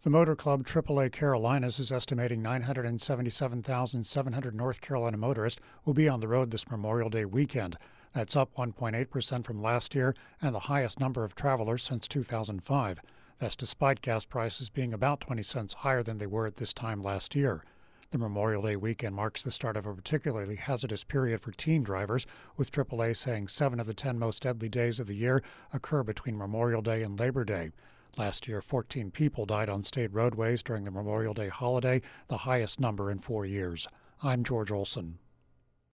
The Motor Club AAA Carolinas is estimating 977,700 North Carolina motorists will be on the road this Memorial Day weekend. That's up 1.8% from last year and the highest number of travelers since 2005. That's despite gas prices being about 20 cents higher than they were at this time last year. The Memorial Day weekend marks the start of a particularly hazardous period for teen drivers, with AAA saying 7 of the 10 most deadly days of the year occur between Memorial Day and Labor Day. Last year, 14 people died on state roadways during the Memorial Day holiday, the highest number in 4 years. I'm George Olson.